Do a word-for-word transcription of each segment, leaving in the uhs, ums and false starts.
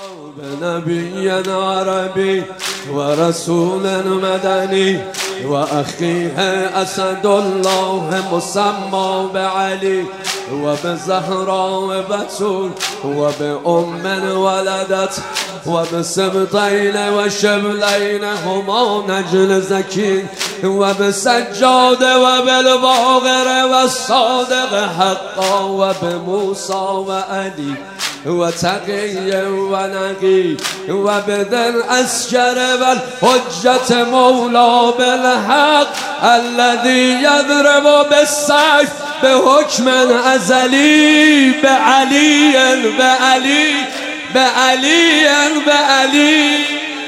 بنبي عربي ورسول مدني وأخيه أسد الله مسمى بعلي وبزهراء بتول وبأم ولدت وبسبطين وشبلين هما نجل زكي وبسجاد وبالباغر والصادق حقا وبموسى وعلي وتقي ونقي وبذا الأسجر والحجة مولى بالحق الذي يضرب بالسيف بحكم أزلي بعلي بعلي بعلي بعلي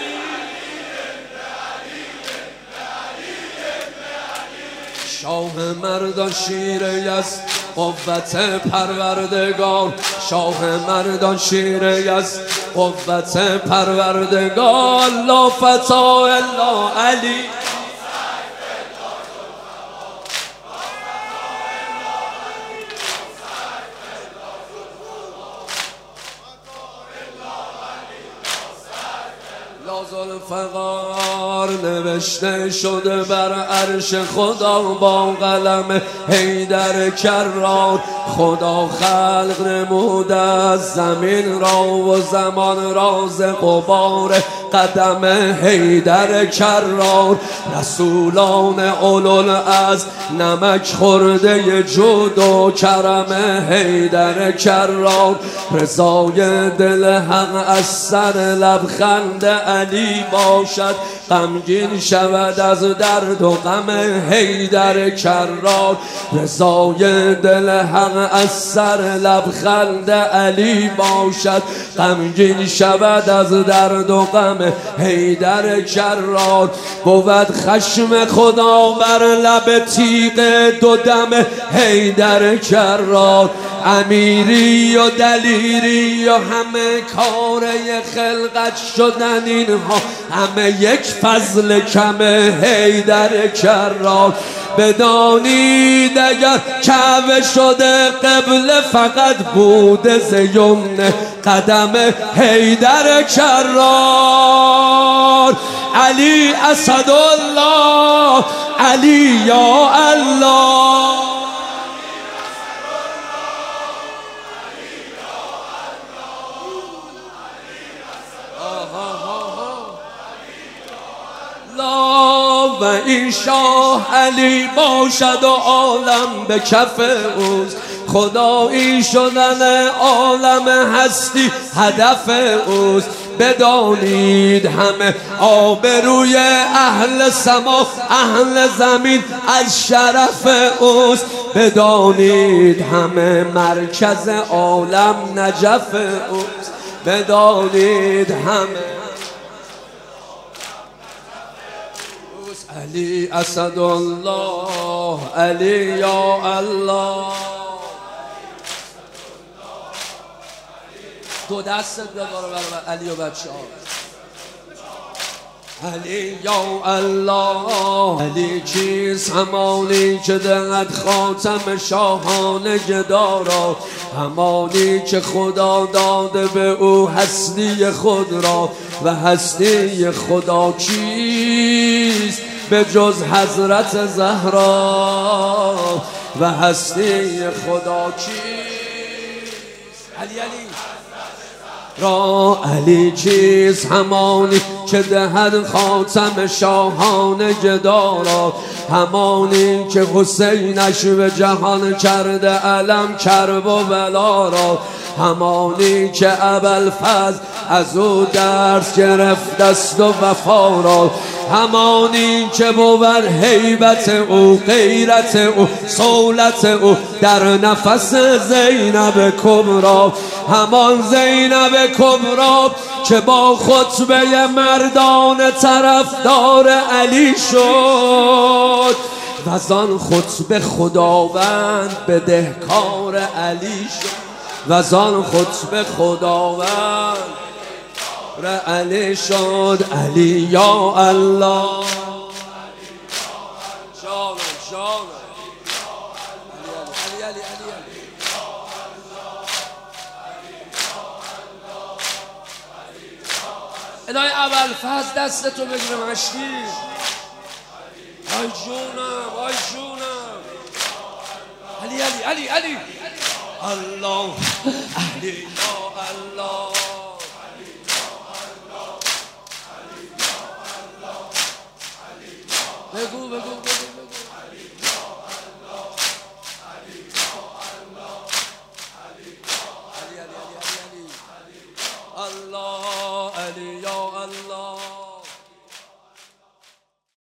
شاه مردان شیر یزد قوت پروردگار شاه مردان شیر یزد قوت پروردگار لا فتا الا علی ذوالفقار نوشته شده بر عرش خدا با قلم حیدر کرار خدا خلق نموده از زمین را و زمان راز غبار قدم حیدر کرار رسولان اولول از نمک خورده جود و کرم حیدر کرار رضای دل حق از سر لبخند علی باشد غمگین شود از درد و غم حیدر کرار رضای دل حق از سر لبخند علی باشد غمگین شود از درد و غم حیدر کرار بود خشم خدا بر لب تیغ دو دم حیدر کرار امیری و دلیری و همه کاره خلقت شدن اینها همه یک فضل کم حیدر کرار بدانید اگر کعبه شده قبله فقط بوده ز یمن قدم حیدر کرار علی اسدالله علی یا الله و این شاه علی باشد و عالم به کف اوست خدایی شدن عالم هستی هدف اوست بدانید همه آبروی اهل سما اهل زمین از شرف اوست بدانید همه مرکز عالم نجف اوست بدانید همه علی اسدالله علی یا الله دو دست ببار بر علی و بچه ها علی یا الله علی چیست همانی که دهد خاتم شاهان گدارا همانی که خدا داده به او هستی خود را و هستی خدا چیست به جز حضرت زهرا و هستی خدا چیست علی علی را علی چیست همانی که دهد خاتم شاهان گدارا همانی که حسینش به جهان کرده علم کرب و بلا را همانی که ابوالفضل از او درس گرفت است و وفا را همانی که بود هیبت او غیرت او صولت او در نفس زینب کبرا همان زینب کبرا که با خطبه مردان طرفدار علی شد و زان خطبه خداوند بدهکار علی شد و زان خطبه خداوند علی شد علی یا الله جانم جانم علی علی علی علی الهی اول فاز دستتو بگیره مشتی. آی جونم آی جونم علی علی علی علی الله علی یا الله بگو بگو بگو